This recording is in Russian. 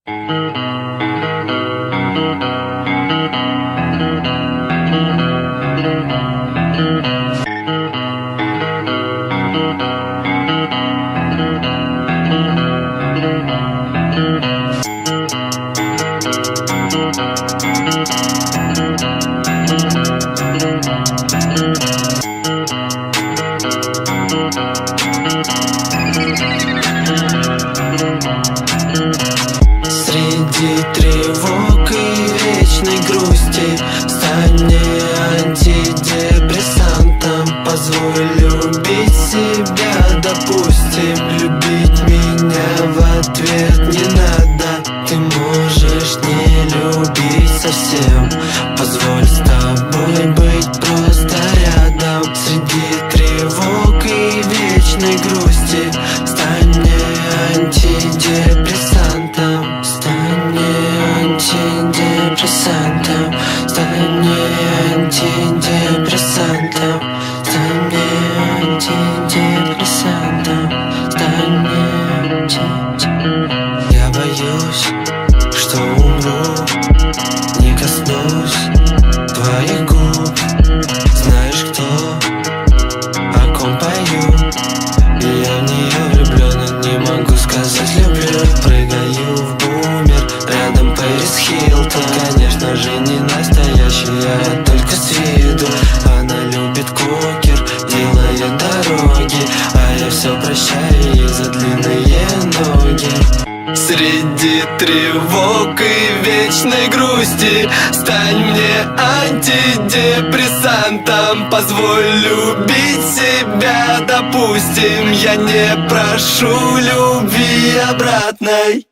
Среди тревог и вечной грусти стань мне антидепрессантом. Позволь любить себя, допустим. Любить меня в ответ не надо. Ты можешь не любить совсем. Позволь с тобой быть просто рядом. Среди тревог и вечной грусти стань мне антидепрессантом. Стань мне антидепрессантом. Стань мне антидепрессантом. Стань мне антидепрессантом. Стань мне антидепрессантом. Я боюсь, что умру, не коснусь твоих губ. Знаешь, кто, о ком пою? Я в нее влюблен, но не могу сказать люблю. Прыгаю в бумер, рядом Пэрис Хилтон. Конечно же не настоящая, только с виду. Она любит кокер, делает дороги, а я все прощаю ей за длинные ноги. Среди тревог и вечной грусти стань мне антидепрессантом. Позволь любить себя, допустим. Я не прошу любви обратной.